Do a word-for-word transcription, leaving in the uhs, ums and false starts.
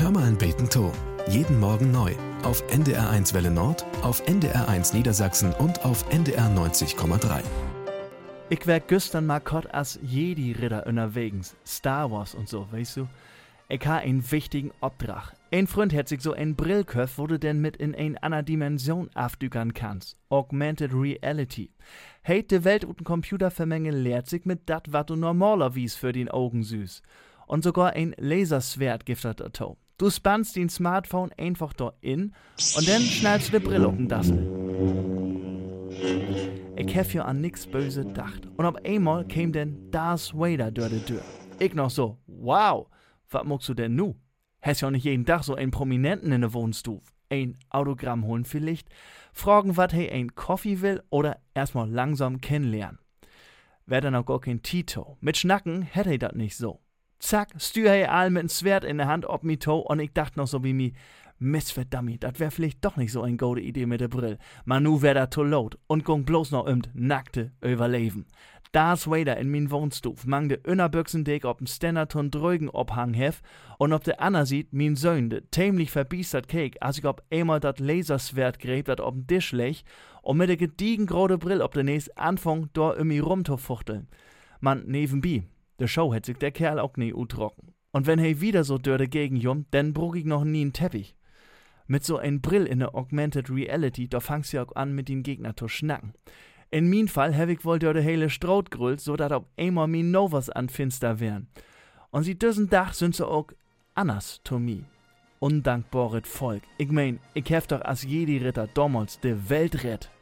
Hör mal ein Beten to. Jeden Morgen neu. Auf N D R eins Welle Nord, auf N D R eins Niedersachsen und auf N D R neunzig Komma drei. Ich wär gestern mal kort als Jedi-Ritter unterwegs. Star Wars und so, weißt du? Ich ha einen wichtigen Auftrag. Ein Freund hat sich so ein Brillköpf, wo du denn mit in eine andere Dimension aufdückern kannst. Augmented Reality. Heit de Welt und Computer vermengen lehrt sich mit dat, wat du normaler wies für den Augen süß. Und sogar ein Laserschwert gibt dat dazu. Du spannst den Smartphone einfach da in und dann schnallst du die Brille auf den Dassel. Ich hab ja an nix böse gedacht. Und auf einmal käm denn Darth Vader durch die Tür. Ich noch so, wow, was muckst du denn nu? Hast ja nicht jeden Tag so einen Prominenten in der Wohnstube. Ein Autogramm holen vielleicht, fragen, was hey ein Kaffee will oder erstmal langsam kennenlernen. Wär dann auch gar kein Tito. Mit Schnacken hätte er das nicht so. Zack, stür hey all mit n Schwert in der Hand ob mi to und ich dacht noch so wie mi, Missverdammt, das wär vielleicht doch nicht so eine gute Idee mit der Brill. Manu wär da to laut und gung bloß noch um nackte Überleben. Darth Vader in min Wohnstuf mang de Innerbüchsendeck ob'n Stennerton drögen obhang hef und ob der Anna sieht, min Söhn de tämlich verbiestert Cake, als ich ob einmal dat Laserschwert gräb, dat ob'n Tisch leg und mit der gediegen grode Brill ob der nächst Anfang da imi rumzufuchteln. Man, nebenbei, de Show hätt sich der Kerl auch nie utrocken. Und wenn he wieder so dörde gegen jum, dann brug ich noch nie n Teppich. Mit so ein Brill in der Augmented Reality, da fangst du ja auch an, mit den Gegner zu schnacken. In min Fall hab ich wohl dörde hele Strout grüllt, so dat ob einmal min Novas an finster wären. Und sie düsen Dach sind so auch anders to mi. Undankbaret Volk. Ich mein, ich hef doch als Jedi-Ritter damals de Welt rett.